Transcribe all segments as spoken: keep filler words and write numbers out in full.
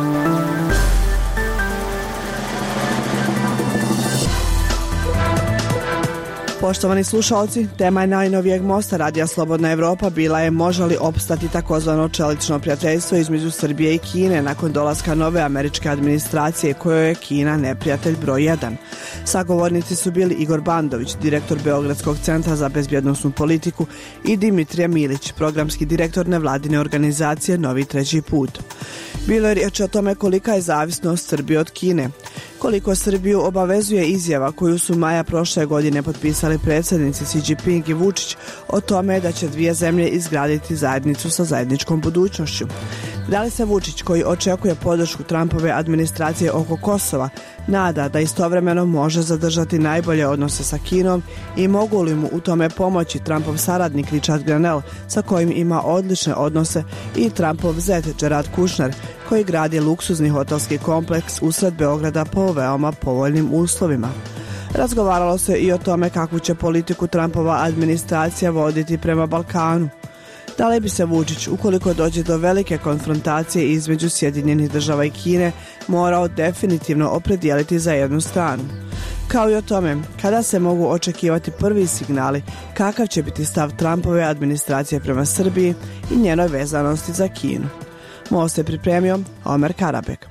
Poštovani slušalci, tema je najnovijeg mosta Radija Slobodna Evropa bila je može li opstati takozvano čelično prijateljstvo između Srbije i Kine nakon dolaska nove američke administracije kojoj je Kina neprijatelj broj jedan. Sagovornici su bili Igor Bandović, direktor Beogradskog centra za bezbjednosnu politiku i Dimitrije Milić, programski direktor nevladine organizacije Novi treći put. Bilo je riječ o tome kolika je zavisnost Srbije od Kine, koliko Srbiju obavezuje izjava koju su maja prošle godine potpisali predsjednici Xi Jinping i Vučić o tome da će dvije zemlje izgraditi zajednicu sa zajedničkom budućnošću. Da li se Vučić, koji očekuje podršku Trumpove administracije oko Kosova, nada da istovremeno može zadržati najbolje odnose sa Kinom i mogu li mu u tome pomoći Trumpov saradnik Richard Grenell, sa kojim ima odlične odnose, i Trumpov zet Jared Kushner, koji gradi luksuzni hotelski kompleks usred Beograda po veoma povoljnim uslovima. Razgovaralo se i o tome kakvu će politiku Trumpova administracija voditi prema Balkanu. Da li bi se Vučić, ukoliko dođe do velike konfrontacije između Sjedinjenih država i Kine, morao definitivno opredijeliti za jednu stranu? Kao i o tome, kada se mogu očekivati prvi signali kakav će biti stav Trumpove administracije prema Srbiji i njenoj vezanosti za Kinu. Most je pripremio Omer Karabek.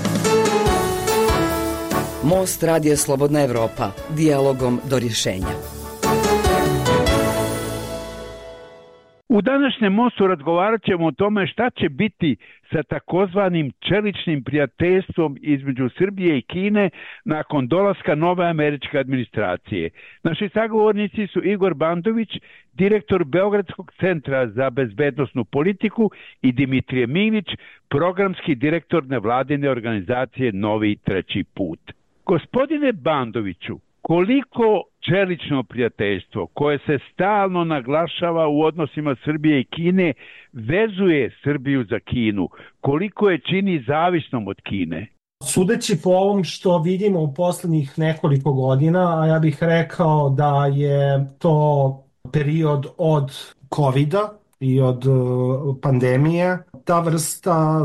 Most Radija Slobodna Evropa, dijalogom do rješenja. U današnjem mostu razgovarat ćemo o tome šta će biti sa takozvanim čeličnim prijateljstvom između Srbije i Kine nakon dolaska nove američke administracije. Naši sagovornici su Igor Bandović, direktor Beogradskog centra za bezbednosnu politiku, i Dimitrije Milić, programski direktor nevladine organizacije Novi treći put. Gospodine Bandoviću, koliko čelično prijateljstvo koje se stalno naglašava u odnosima Srbije i Kine vezuje Srbiju za Kinu? Koliko je čini zavisnom od Kine? Sudeći po ovom što vidimo u posljednjih nekoliko godina, a ja bih rekao da je to period od kovida i od pandemije, ta vrsta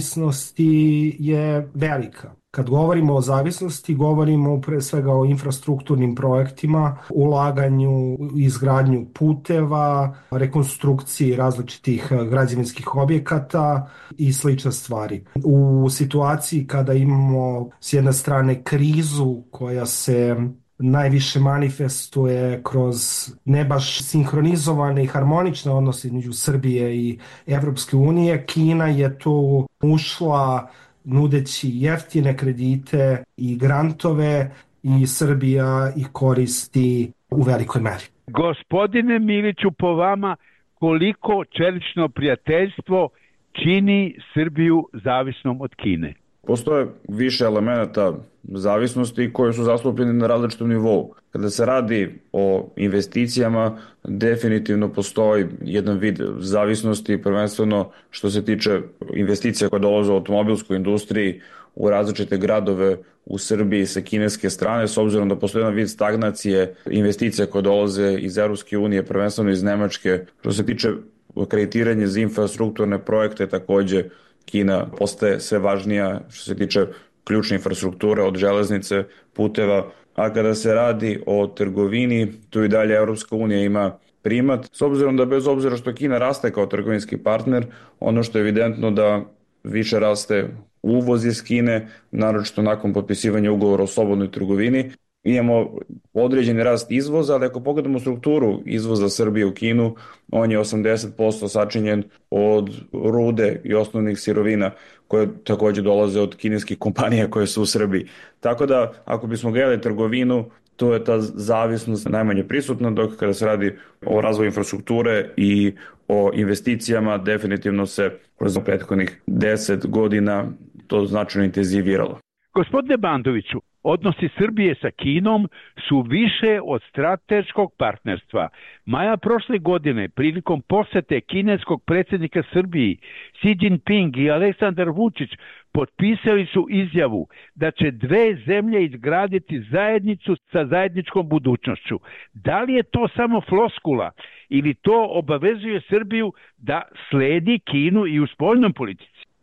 zavisnosti je velika. Kad govorimo o zavisnosti, govorimo pre svega o infrastrukturnim projektima, ulaganju, izgradnju puteva, rekonstrukciji različitih građevinskih objekata i slične stvari. U situaciji kada imamo s jedne strane krizu koja se najviše manifestuje kroz ne baš sinhronizovane i harmonične odnose između Srbije i Evropske unije, Kina je tu ušla nudeći jeftine kredite i grantove i Srbija ih koristi u velikoj meri. Gospodine Miliću, po vama koliko čelično prijateljstvo čini Srbiju zavisnom od Kine? Postoje više elemenata zavisnosti koji su zastupljeni na različitom nivou. Kada se radi o investicijama, definitivno postoji jedan vid zavisnosti, prvenstveno što se tiče investicija koje dolaze u automobilskoj industriji u različite gradove u Srbiji sa kineske strane, s obzirom da postoji jedan vid stagnacije investicija koje dolaze iz Evropske unije, prvenstveno iz Nemačke. Što se tiče kreditiranja za infrastrukturne projekte, takođe Kina postaje sve važnija što se tiče ključne infrastrukture, od železnice, puteva, a kada se radi o trgovini, tu i dalje Evropska unija ima primat, s obzirom da bez obzira što Kina raste kao trgovinski partner, ono što je evidentno da više raste uvoz iz Kine, naročito nakon potpisivanja ugovora o slobodnoj trgovini. Imamo određeni rast izvoza, ali ako pogledamo strukturu izvoza Srbije u Kinu, on je osamdeset posto sačinjen od rude i osnovnih sirovina koje takođe dolaze od kineskih kompanija koje su u Srbiji. Tako da, ako bismo gledali trgovinu, to je ta zavisnost najmanje prisutna, dok kada se radi o razvoju infrastrukture i o investicijama, definitivno se kroz prethodnih deset godina to značajno intenziviralo. Gospodine Bandoviću, odnosi Srbije sa Kinom su više od strateškog partnerstva. Maja prošle godine, prilikom posete kineskog predsjednika Srbiji, Xi Jinping i Aleksandar Vučić potpisali su izjavu da će dve zemlje izgraditi zajednicu sa zajedničkom budućnošću. Da li je to samo floskula ili to obavezuje Srbiju da sledi Kinu i u spoljnom politici?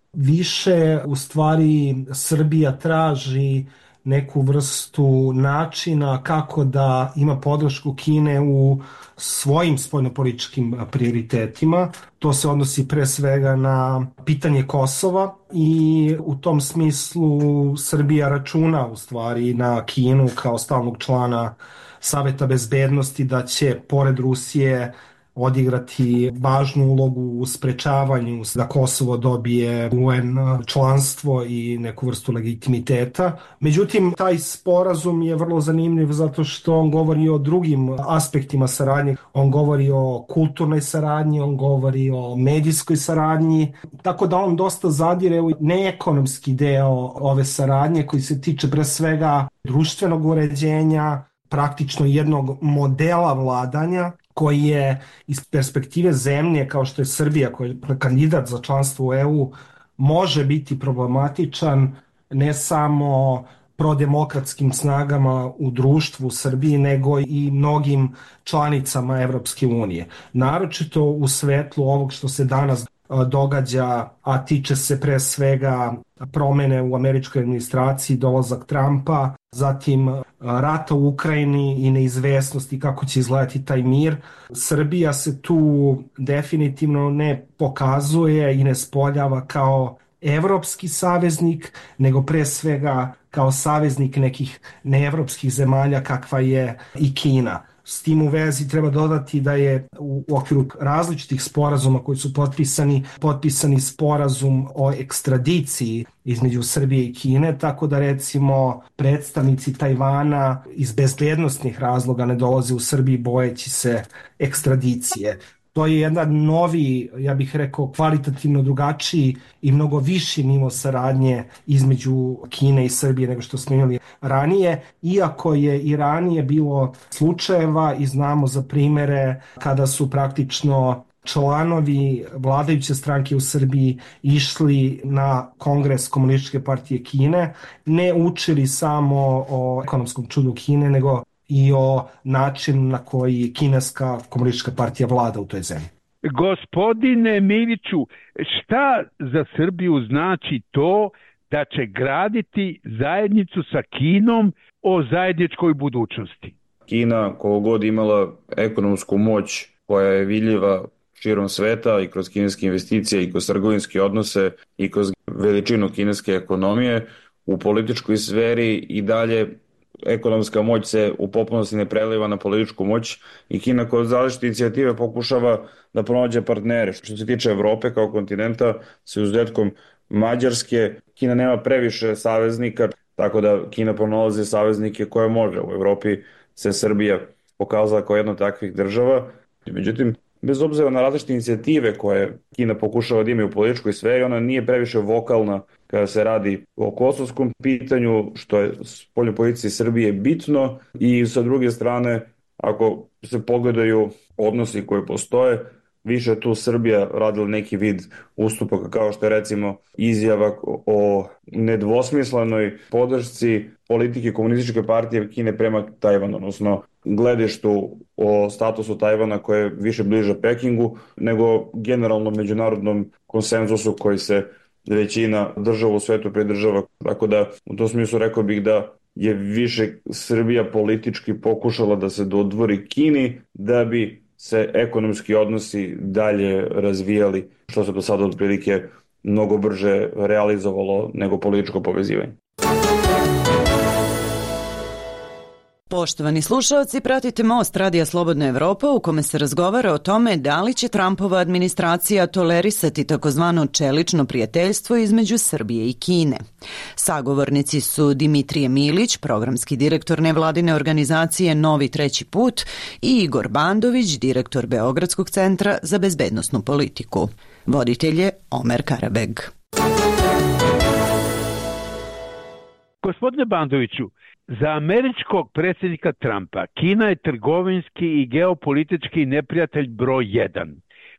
Više u stvari Srbija traži neku vrstu načina kako da ima podršku Kine u svojim spoljnopolitičkim prioritetima. To se odnosi pre svega na pitanje Kosova i u tom smislu Srbija računa u stvari na Kinu kao stalnog člana Saveta bezbednosti da će pored Rusije odigrati važnu ulogu u sprečavanju da Kosovo dobije U N članstvo i neku vrstu legitimiteta. Međutim, taj sporazum je vrlo zanimljiv zato što on govori o drugim aspektima saradnje. On govori o kulturnoj saradnji, on govori o medijskoj saradnji, tako da on dosta zadire u neekonomski deo ove saradnje koji se tiče pre svega društvenog uređenja, praktično jednog modela vladanja koji je iz perspektive zemlje kao što je Srbija, koji je kandidat za članstvo u E U, može biti problematičan ne samo prodemokratskim snagama u društvu u Srbiji, nego i mnogim članicama Evropske unije. Naročito u svetlu ovog što se danas događa, a tiče se pre svega promene u američkoj administraciji, dolazak Trumpa, zatim rata u Ukrajini i neizvesnosti kako će izgledati taj mir. Srbija se tu definitivno ne pokazuje i ne spoljava kao evropski saveznik, nego pre svega kao saveznik nekih neevropskih zemalja kakva je i Kina. S tim u vezi treba dodati da je u okviru različitih sporazuma koji su potpisani, potpisani sporazum o ekstradiciji između Srbije i Kine, tako da recimo predstavnici Tajvana iz bezbednostnih razloga ne dolaze u Srbiji bojeći se ekstradicije. To je jedan novi, ja bih rekao, kvalitativno drugačiji i mnogo viši nivo saradnje između Kine i Srbije nego što smo imali ranije, iako je i ranije bilo slučajeva i znamo za primere kada su praktično članovi vladajuće stranke u Srbiji išli na Kongres Komunističke partije Kine, ne učili samo o ekonomskom čudu Kine, nego i o načinu na koji kineska komunistička partija vlada u toj zemlji. Gospodine Miliću, šta za Srbiju znači to da će graditi zajednicu sa Kinom o zajedničkoj budućnosti? Kina, koliko god imala ekonomsku moć koja je vidljiva širom sveta i kroz kineske investicije i kroz trgovinske odnose i kroz veličinu kineske ekonomije, u političkoj sferi i dalje ekonomska moć se u potpunosti ne preliva na političku moć i Kina kod različite inicijative pokušava da pronađe partnere. Što se tiče Evrope kao kontinenta, sa izuzetkom Mađarske, Kina nema previše saveznika, tako da Kina pronalazi saveznike koje može. U Evropi se Srbija pokazala kao jedna od takvih država. Međutim, bez obzira na različite inicijative koje Kina pokušava da ima u političkoj sferi, ona nije previše vokalna kada se radi o kosovskom pitanju, što je spoljnoj politici Srbije bitno, i sa druge strane, ako se pogledaju odnosi koji postoje, više tu Srbija radila neki vid ustupaka, kao što je recimo izjava o nedvosmislenoj podršci politike komunističke partije Kine prema Tajvanu, odnosno gledištu o statusu Tajvana koje je više bliže Pekingu nego generalno međunarodnom konsenzusu koji se većina država u svetu pridržava. Tako da u tom smislu rekao bih da je više Srbija politički pokušala da se dodvori Kini da bi se ekonomski odnosi dalje razvijali, što se do sada otprilike mnogo brže realizovalo nego političko povezivanje. Poštovani slušalci, pratite Most Radija Slobodna Evropa u kome se razgovara o tome da li će Trumpova administracija tolerisati takozvano čelično prijateljstvo između Srbije i Kine. Sagovornici su Dimitrije Milić, programski direktor nevladine organizacije Novi treći put, i Igor Bandović, direktor Beogradskog centra za bezbednosnu politiku. Voditelj je Omer Karabeg. Gospodine Bandoviću, za američkog predsjednika Trumpa Kina je trgovinski i geopolitički neprijatelj broj jedan.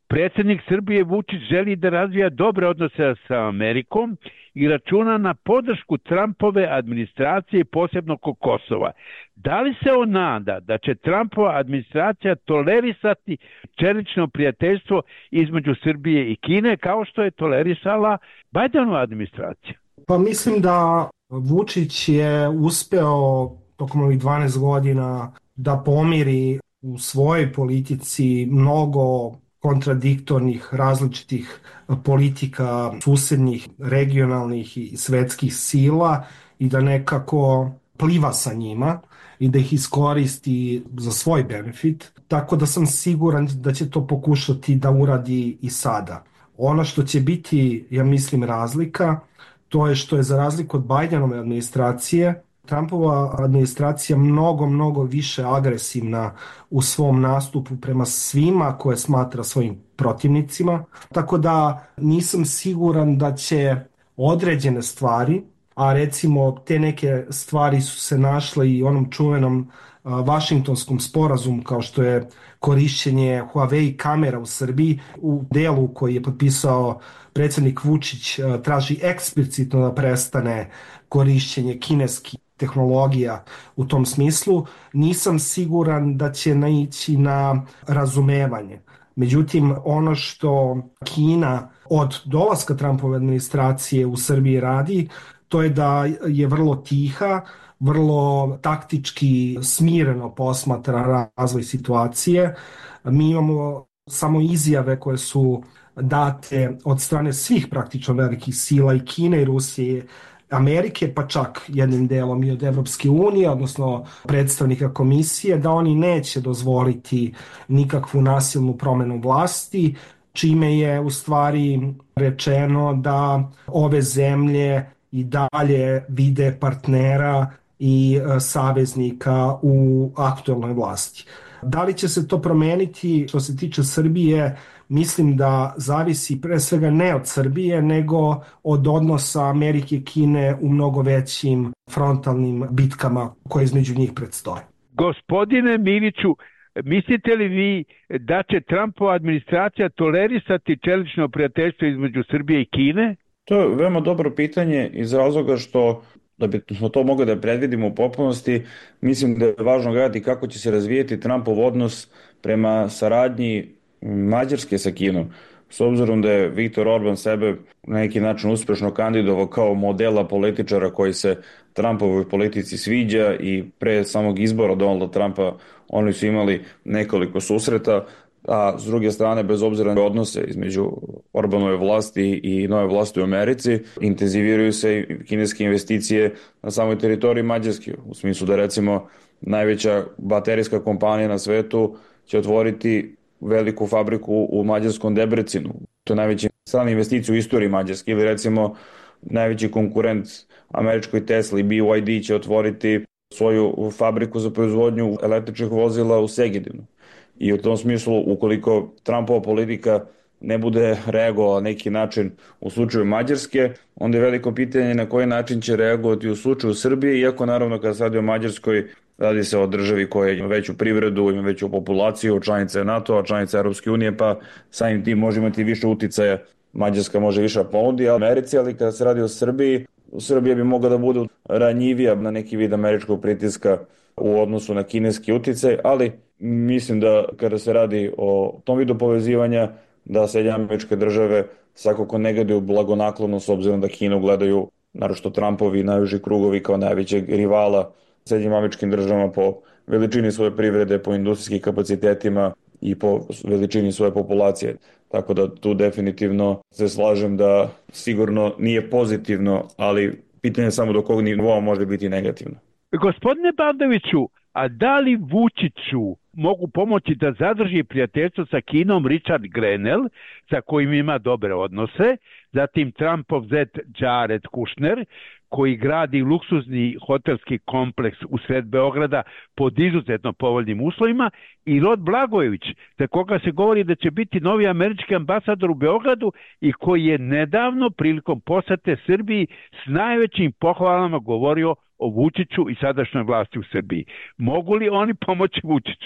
Predsjednik Srbije Vučić želi da razvija dobre odnose sa Amerikom i računa na podršku Trumpove administracije, posebno oko Kosova. Da li se on nada da će Trumpova administracija tolerisati čelično prijateljstvo između Srbije i Kine kao što je tolerisala Bidenova administracija? Pa mislim da Vučić je uspeo tokom ovih dvanaest godina da pomiri u svojoj politici mnogo kontradiktornih, različitih politika susednih, regionalnih i svetskih sila i da nekako pliva sa njima i da ih iskoristi za svoj benefit. Tako da sam siguran da će to pokušati da uradi i sada. Ono što će biti, ja mislim, razlika, to je što je za razliku od Bidenove administracije, Trumpova administracija mnogo, mnogo više agresivna u svom nastupu prema svima koje smatra svojim protivnicima. Tako da nisam siguran da će određene stvari, a recimo te neke stvari su se našle i onom čuvenom Vašingtonskom sporazumu kao što je korišćenje Huawei kamera u Srbiji u delu koji je potpisao predsjednik Vučić traži eksplicitno da prestane korišćenje kineskih tehnologija u tom smislu. Nisam siguran da će naići na razumevanje. Međutim, ono što Kina od dolaska Trumpove administracije u Srbiji radi, to je da je vrlo tiha, vrlo taktički smireno posmatra razvoj situacije. Mi imamo samo izjave koje su date od strane svih praktično velikih sila i Kine i Rusije, Amerike, pa čak jednim delom i od Evropske unije, odnosno predstavnika komisije, da oni neće dozvoliti nikakvu nasilnu promenu vlasti, čime je u stvari rečeno da ove zemlje i dalje vide partnera i saveznika u aktuelnoj vlasti. Da li će se to promeniti što se tiče Srbije, mislim da zavisi pre svega ne od Srbije, nego od odnosa Amerike i Kine u mnogo većim frontalnim bitkama koje između njih predstoje. Gospodine Miliću, mislite li vi da će Trumpova administracija tolerisati čelično prijateljstvo između Srbije i Kine? To je veoma dobro pitanje iz razloga što da bi smo to mogli da predvidimo u potpunosti, mislim da je važno gledati kako će se razvijeti Trumpov odnos prema saradnji Mađarske sa Kinom. S obzirom da je Viktor Orban sebe na neki način uspešno kandidovao kao modela političara koji se Trumpovoj politici sviđa i pre samog izbora Donalda Trumpa oni su imali nekoliko susreta, a s druge strane, bez obzira na odnose između Orbanove vlasti i nove vlasti u Americi, intenziviraju se kineske investicije na samoj teritoriji Mađarske, u smislu da recimo najveća baterijska kompanija na svetu će otvoriti veliku fabriku u mađarskom Debrecinu. To je najveća strana investicija u istoriji Mađarske. Ili recimo najveći konkurent američkoj Tesli, B Y D, će otvoriti svoju fabriku za proizvodnju električnih vozila u Segedinu. I u tom smislu, ukoliko Trumpova politika ne bude reagovala na neki način u slučaju Mađarske, onda je veliko pitanje na koji način će reagovati u slučaju Srbije, iako naravno kada se radi o Mađarskoj, radi se o državi koja ima veću privredu, ima veću populaciju, članica je NATO-a, članica Europske unije, pa samim tim može imati više uticaja. Mađarska može više ponudi Americi, ali kada se radi o Srbiji, Srbija bi mogla da bude ranjivija na neki vid američkog pritiska u odnosu na kineski uticaj, ali mislim da kada se radi o tom vidu povezivanja, da Sjedinjene Američke Države svakako ne gledaju blagonaklono s obzirom da Kinu gledaju naročito Trumpovi najuži krugovi kao najvećeg rivala Sjedinjenim Američkim Državama po veličini svoje privrede, po industrijskim kapacitetima i po veličini svoje populacije. Tako da tu definitivno se slažem da sigurno nije pozitivno, ali pitanje je samo do kog nivoa može biti negativno. Gospodine Badoviću, a da li Vučiću mogu pomoći da zadrži prijateljstvo sa Kinom Richard Grenell, sa kojim ima dobre odnose, zatim Trumpov zet Jared Kushner, koji gradi luksuzni hotelski kompleks u sred Beograda pod izuzetno povoljnim uslovima, i Rod Blagojević, za koga se govori da će biti novi američki ambasador u Beogradu i koji je nedavno prilikom posete Srbiji s najvećim pohvalama govorio o Vučiću i sadašnjoj vlasti u Srbiji. Mogu li oni pomoći Vučiću?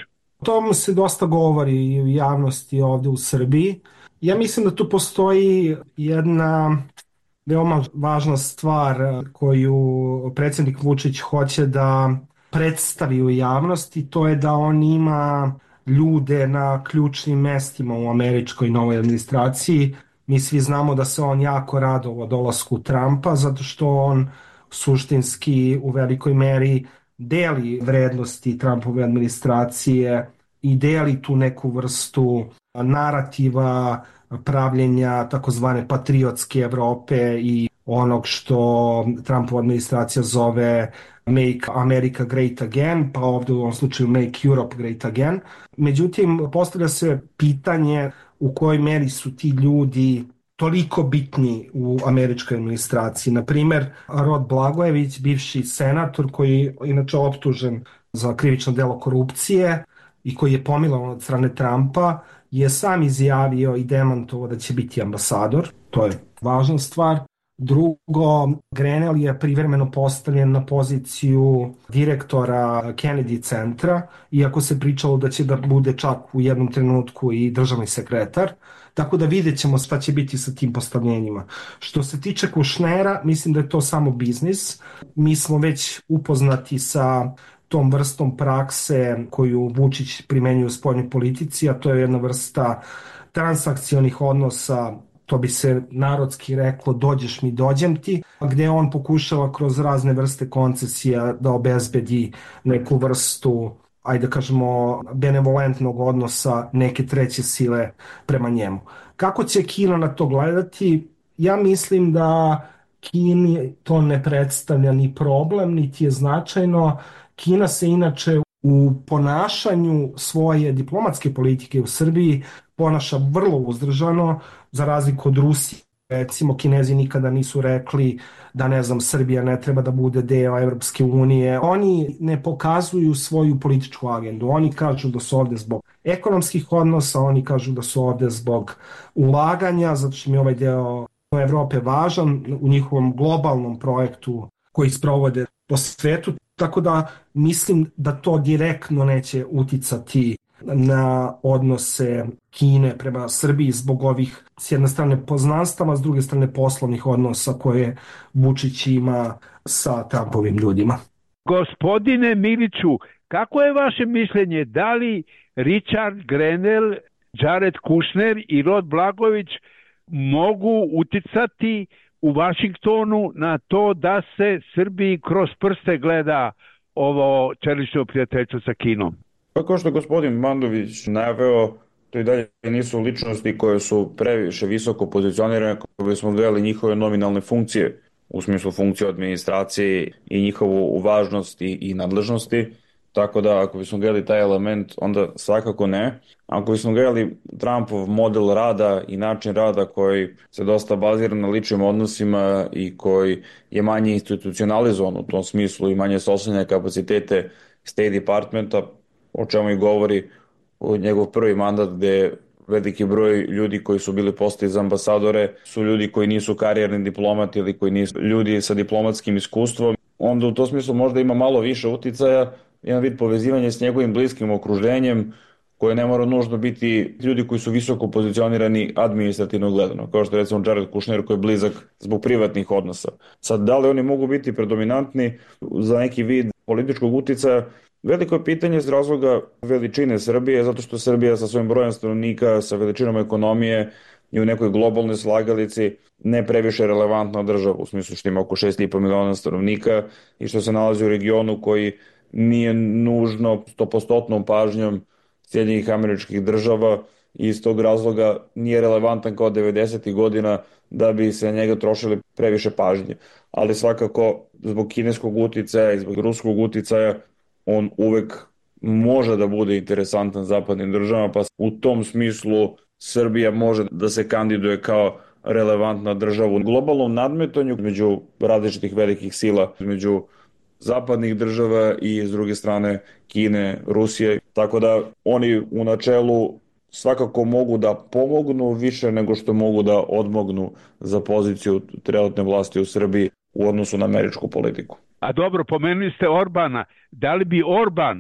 O tom se dosta govori i u javnosti ovde u Srbiji. Ja mislim da tu postoji jedna veoma važna stvar koju predsjednik Vučić hoće da predstavi u javnosti, to je da on ima ljude na ključnim mestima u američkoj novoj administraciji. Mi svi znamo da se on jako radovao dolasku Trumpa, zato što on suštinski u velikoj meri deli vrednosti Trumpove administracije i deli tu neku vrstu narativa pravljenja takozvane patriotske Evrope i onog što Trumpova administracija zove Make America Great Again, pa ovde u ovom slučaju Make Europe Great Again. Međutim, postavlja se pitanje u kojoj meri su ti ljudi toliko bitni u američkoj administraciji. Naprimer, Rod Blagojević, bivši senator koji je inače optužen za krivično delo korupcije i koji je pomilovan od strane Trumpa, je sam izjavio i demantovao da će biti ambasador. To je važna stvar. Drugo, Grenell je privremeno postavljen na poziciju direktora Kennedy centra, iako se pričalo da će da bude čak u jednom trenutku i državni sekretar. Tako da vidjet ćemo šta će biti sa tim postavljenjima. Što se tiče Kušnera, mislim da je to samo biznis. Mi smo već upoznati sa tom vrstom prakse koju Vučić primenjuje u spoljnoj politici, a to je jedna vrsta transakcionih odnosa, to bi se narodski reklo dođeš mi dođem ti, gde on pokušava kroz razne vrste koncesija da obezbedi neku vrstu, ajde da kažemo, benevolentnog odnosa neke treće sile prema njemu. Kako će Kina na to gledati? Ja mislim da Kini to ne predstavlja ni problem, niti je značajno. Kina se inače u ponašanju svoje diplomatske politike u Srbiji ponaša vrlo uzdržano, za razliku od Rusije. Recimo, Kinezi nikada nisu rekli da, ne znam, Srbija ne treba da bude deo Evropske unije. Oni ne pokazuju svoju političku agendu. Oni kažu da su ovde zbog ekonomskih odnosa, oni kažu da su ovde zbog ulaganja, zato što mi ovaj deo Evrope važan u njihovom globalnom projektu koji sprovode po svetu. Tako da mislim da to direktno neće uticati na odnose Kine prema Srbiji zbog ovih s jedne strane poznanstava, s druge strane poslovnih odnosa koje Vučić ima sa Trumpovim ljudima. Gospodine Miliću, kako je vaše mišljenje, da li Richard Grenell, Jared Kushner i Rod Blagojević mogu uticati u Vašingtonu na to da se Srbiji kroz prste gleda ovo čelično prijateljstvo sa Kinom? Pa kao što je gospodin Mandović najaveo, to i dalje nisu ličnosti koje su previše visoko pozicionirane kako bismo gledali njihove nominalne funkcije, u smislu funkcije administracije i njihovu važnost i, i nadležnosti. Tako da ako bismo gledali taj element, onda svakako ne. Ako bismo gledali Trumpov model rada i način rada koji se dosta bazira na ličnim odnosima i koji je manje institucionalizovan u tom smislu i manje sosljenja kapacitete State Departmenta, o čemu i govori njegov prvi mandat, gde veliki broj ljudi koji su bili postavljeni za ambasadore su ljudi koji nisu karijerni diplomati ili koji nisu ljudi sa diplomatskim iskustvom, onda u tom smislu možda ima malo više uticaja, jedan vid povezivanja s njegovim bliskim okruženjem, koje ne mora nužno biti ljudi koji su visoko pozicionirani administrativno gledano, kao što je recimo Jared Kushner koji je blizak zbog privatnih odnosa. Sad, da li oni mogu biti predominantni za neki vid političkog uticaja? Veliko je pitanje iz razloga veličine Srbije, zato što Srbija sa svojim brojem stanovnika, sa veličinom ekonomije i u nekoj globalnoj slagalici ne previše relevantna država, u smislu što ima oko šest i po miliona stanovnika i što se nalazi u regionu koji nije nužno stopostotnom pažnjom Sjedinjenih Američkih Država i iz tog razloga nije relevantan kao devedesetih godina da bi se na njega trošili previše pažnje. Ali svakako zbog kineskog uticaja i zbog ruskog uticaja on uvek može da bude interesantan zapadnim državama, pa u tom smislu Srbija može da se kandiduje kao relevantna država u globalnom nadmetanju među različitih velikih sila, među zapadnih država i s druge strane Kine, Rusije. Tako da oni u načelu svakako mogu da pomognu više nego što mogu da odmognu za poziciju trenutne vlasti u Srbiji u odnosu na američku politiku. A dobro, pomenuli ste Orbana. Da li bi Orban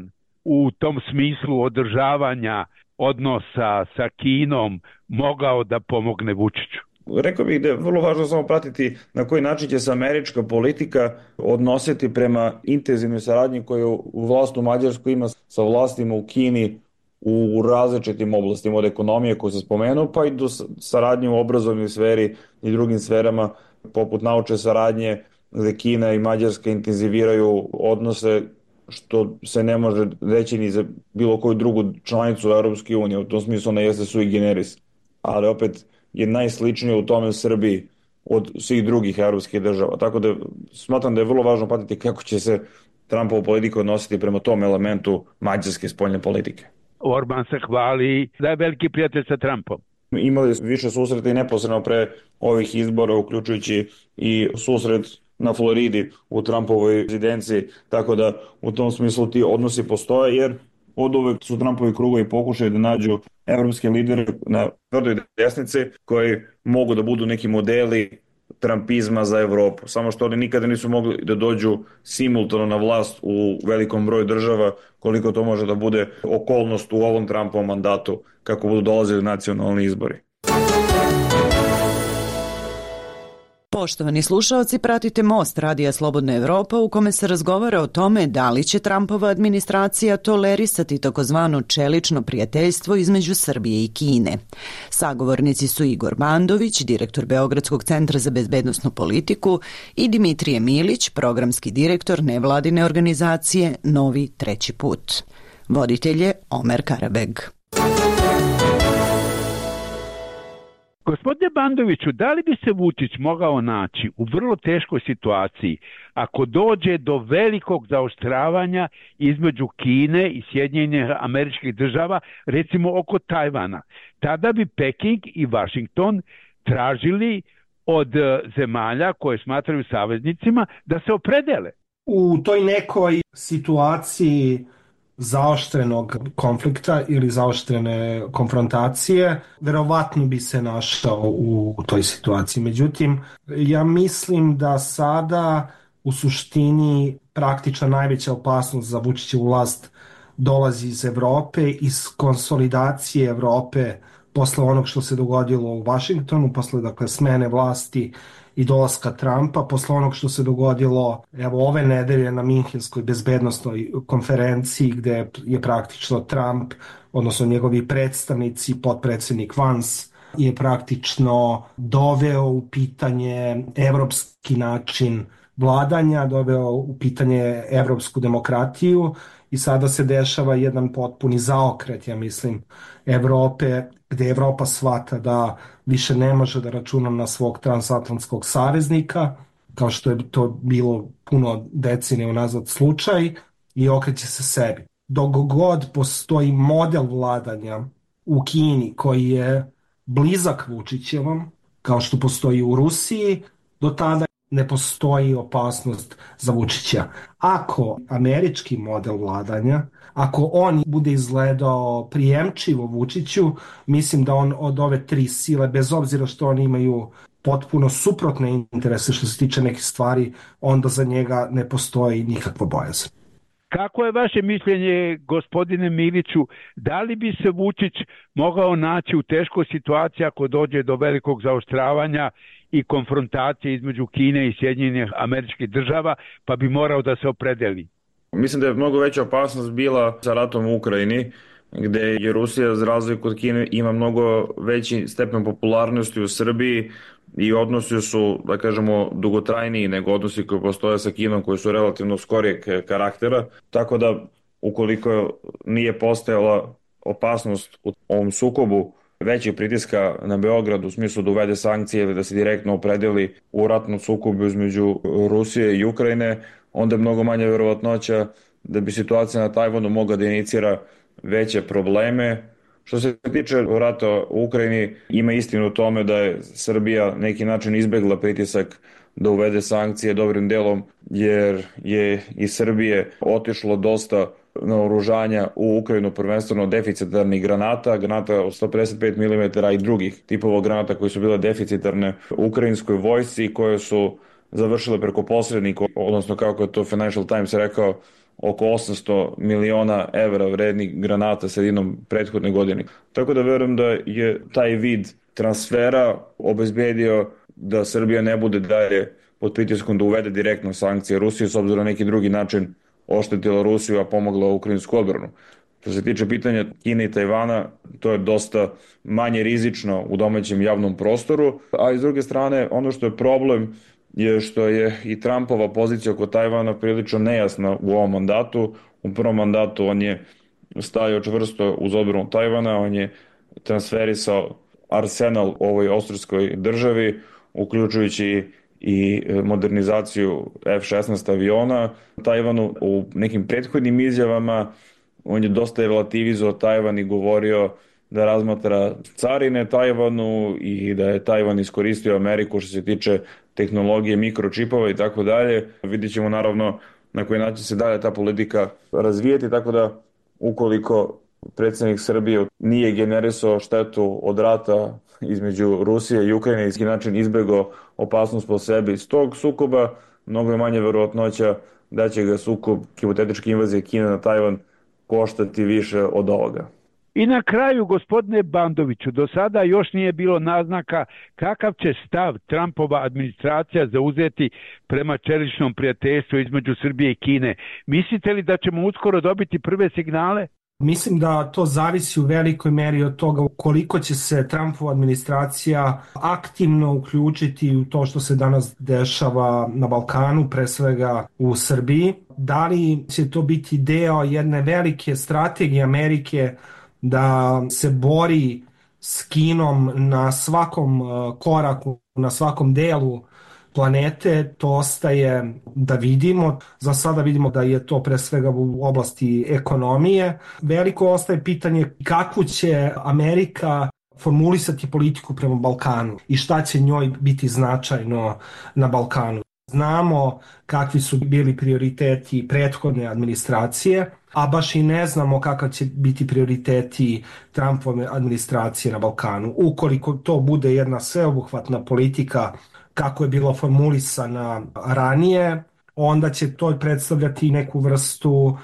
u tom smislu održavanja odnosa sa Kinom mogao da pomogne Vučiću? Rekao bih da je vrlo važno samo pratiti na koji način će se američka politika odnositi prema intenzivnoj saradnji koju vlast u Mađarskoj ima sa vlastima u Kini u različitim oblastima, od ekonomije koju sam spomenuo, pa i do saradnje u obrazovnoj sferi i drugim sferama, poput naučne saradnje, gde Kina i Mađarska intenziviraju odnose, što se ne može reći ni za bilo koju drugu članicu Europske unije. U tom smislu ona jeste sui generis, ali opet je najsličnije u tome Srbiji od svih drugih evropskih država. Tako da smatram da je vrlo važno patiti kako će se Trumpova politika odnositi prema tom elementu mađarske spoljne politike. Orban se hvali da je veliki prijatelj sa Trumpom. Imali više susreta i neposredno pre ovih izbora, uključujući i susret na Floridi u Trumpovoj rezidenciji, tako da u tom smislu ti odnosi postoje, jer od uvek su Trumpovi krugovi pokušali da nađu evropske lidere na tvrdoj desnici koji mogu da budu neki modeli trumpizma za Evropu. Samo što oni nikada nisu mogli da dođu simultano na vlast u velikom broju država, koliko to može da bude okolnost u ovom Trumpovom mandatu kako budu dolazili nacionalni izbori. Poštovani slušaoci, pratite Most Radija Slobodna Evropa u kome se razgovara o tome da li će Trumpova administracija tolerisati takozvano čelično prijateljstvo između Srbije i Kine. Sagovornici su Igor Bandović, direktor Beogradskog centra za bezbednosnu politiku, i Dimitrije Milić, programski direktor nevladine organizacije Novi treći put. Voditelj je Omer Karabeg. Gospodine Bandoviću, da li bi se Vučić mogao naći u vrlo teškoj situaciji ako dođe do velikog zaoštravanja između Kine i Sjedinjenih Američkih Država, recimo oko Tajvana? Tada bi Peking i Vašington tražili od zemalja koje smatraju saveznicima da se opredele. U toj nekoj situaciji zaoštrenog konflikta ili zaoštrene konfrontacije, verovatno bi se našao u toj situaciji. Međutim, ja mislim da sada u suštini praktična najveća opasnost za Vučićevu vlast dolazi iz Evrope, iz konsolidacije Evrope posle onog što se dogodilo u Vašingtonu, posle dakle smene vlasti i dolaska Trumpa, posle onog što se dogodilo evo ove nedelje na Minhenskoj bezbednosnoj konferenciji, gde je praktično Trump, odnosno njegovi predstavnici, potpredsednik Vance, je praktično doveo u pitanje evropski način vladanja, doveo u pitanje evropsku demokratiju i sada se dešava jedan potpuni zaokret, ja mislim, Evrope, gde Evropa shvata da više ne može da računa na svog transatlantskog saveznika, kao što je to bilo puno decenija unazad slučaj, i okreće se sebi. Dok god postoji model vladanja u Kini koji je blizak Vučićevom, kao što postoji u Rusiji, do tada ne postoji opasnost za Vučića. Ako američki model vladanja, ako on bude izgledao prijemčivo Vučiću, mislim da on od ove tri sile, bez obzira što oni imaju potpuno suprotne interese što se tiče nekih stvari, onda za njega ne postoji nikakva bojazan. Kako je vaše mišljenje, gospodine Miliću, da li bi se Vučić mogao naći u teškoj situaciji ako dođe do velikog zaoštravanja i konfrontacije između Kine i Sjedinjenih Američkih Država, pa bi morao da se opredeli? Mislim da je mnogo veća opasnost bila sa ratom u Ukrajini, gde je Rusija, za razliku od Kine, ima mnogo veći stepen popularnosti u Srbiji i odnosi su, da kažemo, dugotrajniji nego odnosi koji postoje sa Kinom, koji su relativno skorijeg karaktera. Tako da, ukoliko nije postojala opasnost u ovom sukobu većeg pritiska na Beograd u smislu da uvede sankcije ili da se direktno opredeli u ratnom sukobu između Rusije i Ukrajine, onda je mnogo manja verovatnoća da bi situacija na Tajvanu mogla da inicira veće probleme. Što se tiče rata u Ukrajini, ima istinu u tome da je Srbija neki način izbegla pritisak da uvede sankcije dobrim delom, jer je iz Srbije otišlo dosta naoružanja u Ukrajinu, prvenstveno deficitarnih granata, granata od sto pedeset pet milimetara i drugih tipova granata koje su bile deficitarne ukrajinskoj vojsci, koje su završile preko posrednika, odnosno kako je to Financial Times rekao, oko osamsto miliona evra vrednih granata sredinom prethodne godine. Tako da verujem da je taj vid transfera obezbedio da Srbija ne bude dalje pod pritiskom da uvede direktno sankcije Rusije, s obzirom na neki drugi način oštetila Rusiju, a pomogla ukrajinsku odbranu. Što se tiče pitanja Kine i Tajvana, to je dosta manje rizično u domaćem javnom prostoru, a iz druge strane, ono što je problem je što je i Trumpova pozicija oko Tajvana prilično nejasna u ovom mandatu. U prvom mandatu on je stajao čvrsto uz odbranu Tajvana, on je transferisao arsenal ovoj austrijskoj državi, uključujući i modernizaciju F šesnaest aviona. Tajvanu u nekim prethodnim izjavama on je dosta relativizovao Tajvan i govorio da razmatra carine Tajvanu i da je Tajvan iskoristio Ameriku što se tiče tehnologije, mikročipova i tako dalje. Vidjet ćemo naravno na koji način se dalje ta politika razvijeti, tako da ukoliko predsjednik Srbije nije generisao štetu od rata između Rusije i Ukrajine i na način izbegao opasnost po sebi iz tog sukoba, mnogo je manje verovatnoća da će ga sukob hipotetičke invazije Kine na Tajvan koštati više od ovoga. I na kraju, gospodine Bandoviću, do sada još nije bilo naznaka kakav će stav Trumpova administracija zauzeti prema čeličnom prijateljstvu između Srbije i Kine. Mislite li da ćemo uskoro dobiti prve signale? Mislim da to zavisi u velikoj meri od toga koliko će se Trumpova administracija aktivno uključiti u to što se danas dešava na Balkanu, pre svega u Srbiji. Da li će to biti deo jedne velike strategije Amerike da se bori s Kinom na svakom koraku, na svakom delu planete, to ostaje da vidimo. Za sada vidimo da je to pre svega u oblasti ekonomije. Veliko ostaje pitanje kakvu će Amerika formulisati politiku prema Balkanu i šta će njoj biti značajno na Balkanu. Znamo kakvi su bili prioriteti prethodne administracije, a baš i ne znamo kakav će biti prioriteti Trumpove administracije na Balkanu. Ukoliko to bude jedna sveobuhvatna politika kako je bilo formulisana ranije, onda će to predstavljati neku vrstu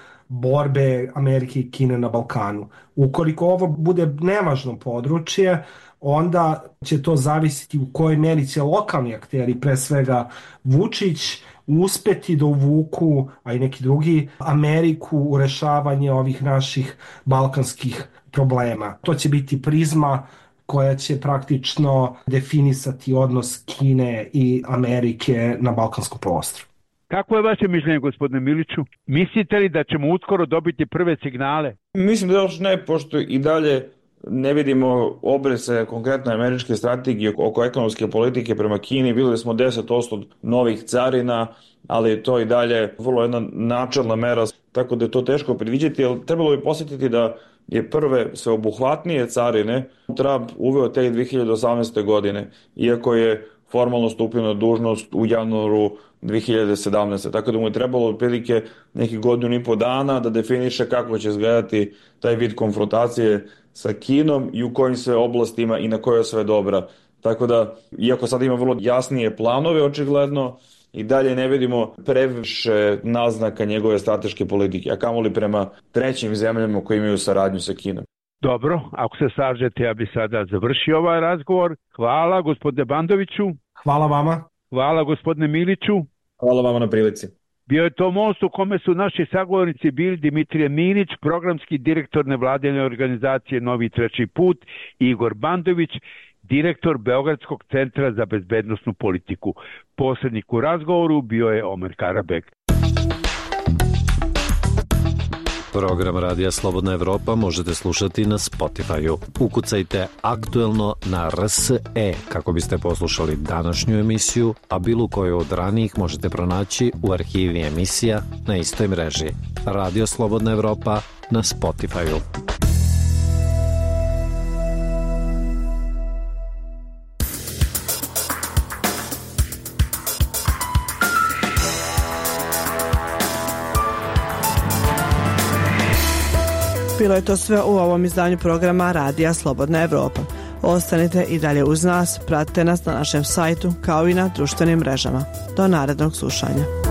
borbe Amerike i Kine na Balkanu. Ukoliko ovo bude nevažno područje, onda će to zavisiti u kojoj meri će lokalni akteri, pre svega Vučić, uspeti da uvuku, a i neki drugi, Ameriku u rešavanje ovih naših balkanskih problema. To će biti prizma koja će praktično definisati odnos Kine i Amerike na balkanskom prostoru. Kako je vaše mišljenje, gospodine Miliću? Mislite li da ćemo uskoro dobiti prve signale? Mislim da još ne, pošto i dalje ne vidimo obrese konkretne američke strategije oko ekonomske politike prema Kini. Videli smo deset posto novih carina, ali to i dalje vrlo jedna načelna mera, tako da je to teško predviđati, ali trebalo bi posjetiti da je prve sveobuhvatnije carine Trump uveo tek dve hiljade osamnaeste. godine, iako je formalno stupio na dužnost u januaru dve hiljade sedamnaeste. Tako da mu je trebalo otprilike neki godinu i po dana da definiše kako će izgledati taj vid konfrontacije sa Kinom i u kojim sve oblastima i na kojoj sve dobra. Tako da, iako sad ima vrlo jasnije planove, očigledno, i dalje ne vidimo previše naznaka njegove strateške politike, a kamoli prema trećim zemljama koji imaju saradnju sa Kinom. Dobro, ako se slažete, ja bih sada završio ovaj razgovor. Hvala, gospodine Bandoviću. Hvala vama. Hvala, gospodine Miliću. Hvala vama na prilici. Bio je to most u kome su naši sagovornici bili Dimitrije Milić, programski direktor nevladine organizacije Novi treći put, i Igor Bandović, direktor Beogradskog centra za bezbednosnu politiku. Posrednik u razgovoru bio je Omer Karabek. Program Radija Slobodna Evropa možete slušati na Spotify-u. Ukucajte aktuelno na R S E kako biste poslušali današnju emisiju, a bilo koju od ranijih možete pronaći u arhivi emisija na istoj mreži. Radio Slobodna Evropa na Spotify-u. Bilo je to sve u ovom izdanju programa Radija Slobodna Evropa. Ostanite i dalje uz nas, pratite nas na našem sajtu kao i na društvenim mrežama. Do narednog slušanja.